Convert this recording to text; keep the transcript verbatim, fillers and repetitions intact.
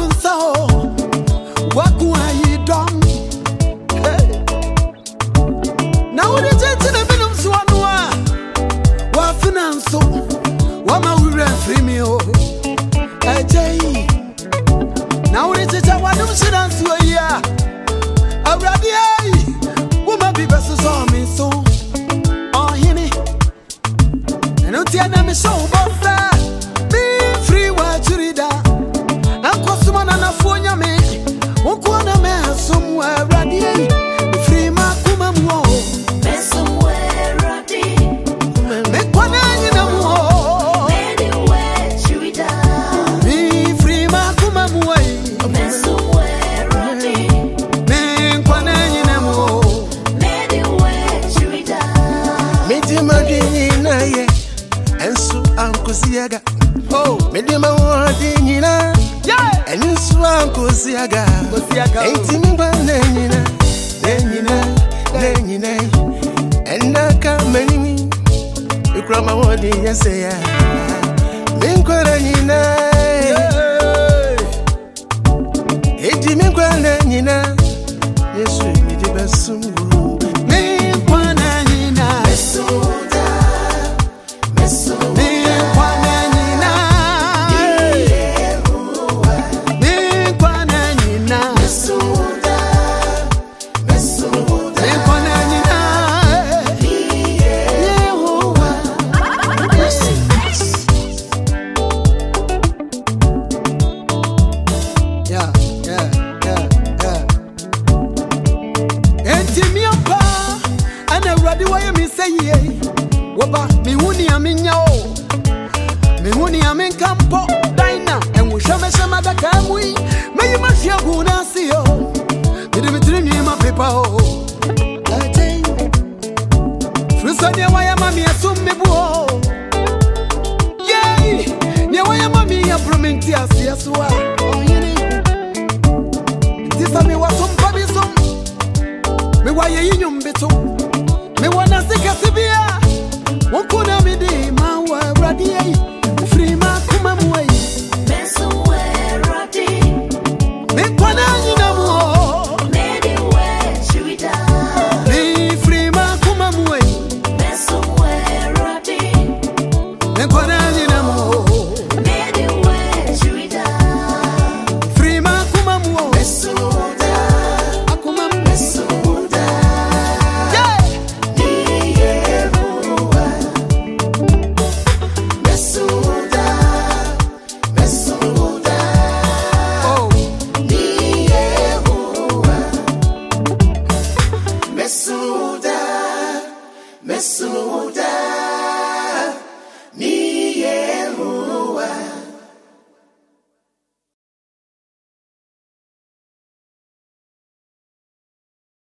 unsa waku ayi dom na uri tete na binum suwanu a wa finance wa ma wura free me o ejei na uri tete wa dum finance o ya awrade ai wo ma bi beso so me so oh hini eno ti na me so bofa be free wa chirida na kosuma na nafuonya me wonko na me asum wa awrade ai free ma kuma mu Siaga, oh, medima wadi nina, yeah, and you swanko siaga, ain't me one nina, nina, nina, and I come many me, you cry my wadi, yes, yeah, Minquana nina, ain't me one nina, yes, we did best soon, Minquana nina, Waba mi huni aminya o mi huni amin kampo daina enwo shame shama da kamui